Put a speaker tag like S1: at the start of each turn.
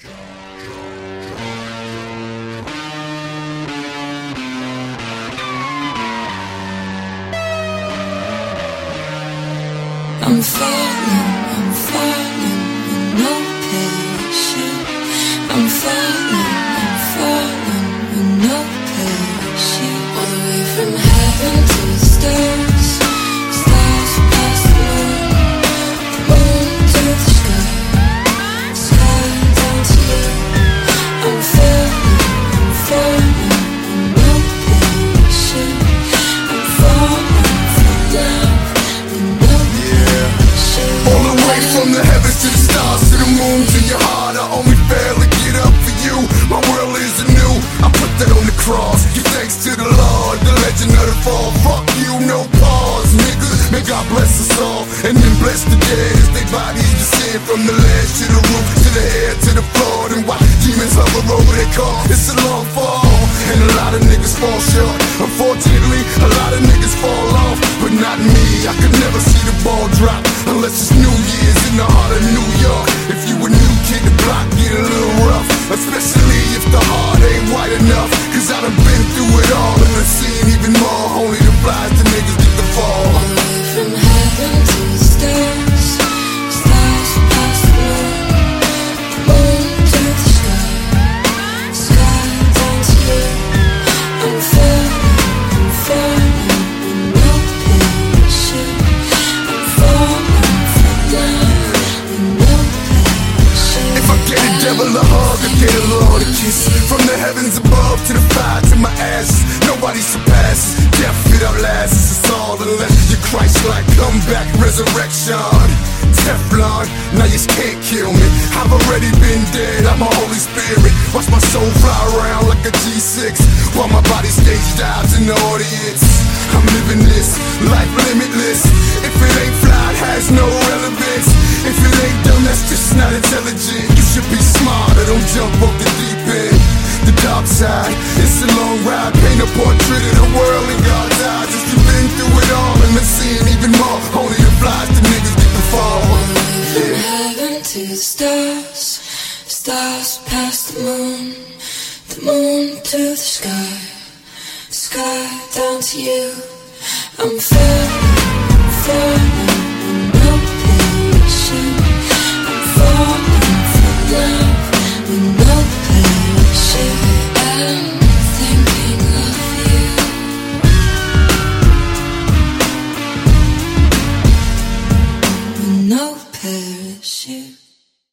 S1: I'm falling with no patience. I'm falling with no patience. All the way from heaven to the stars, stars past the moon to the sky, sky down to you. I'm falling with no patience. I'm falling for love.
S2: All the way from the heavens to the stars, to the moon, to your heart. I only fail to get up for you. My world is anew. I put that on the cross. Give thanks to the Lord, the legend of the fall. Fuck you, no pause, nigga. May God bless us all, and then bless the dead as they bodies descend from the ledge to the roof, to the head, to the floor. And why demons hover over their car? It's a long fall, and a lot of niggas fall short. Unfortunately, a lot of niggas fall off, but not me. I could never see the ball drop unless it's New Year's in the heart of New York. If you a new kid, the block get a little rough, especially if the heart ain't white enough. Cause I done been through it all and I've seen even more. Only the flies, the niggas get the fall.
S1: All the way from heaven to the stars, stars past the moon to the sky, sky down to you. I'm falling with no patience. I'm falling for love with no patience.
S2: If I get a devil a hug, I get a Lord a kiss. From the heavens above to the fire to my ashes, nobody surpasses. Death it outlasts us all unless you're Christ-like comeback resurrection. Teflon, now you can't kill me. I've already been dead, I'm a Holy Spirit. Watch my soul fly around like a G6 while my body stage dives in the audience. I'm living this life limitless. If it ain't fly, it has no relevance. If it ain't dumb, that's just not intelligent. You should be smarter, don't jump off the deep end. The dark side, it's a long ride. Paint a portrait of the world in God's eyes. If you've been through it all and been seeing even more, only the flies, the niggas get the fall.
S1: From heaven to the stars, stars past the moon to the sky, sky down to you. I'm falling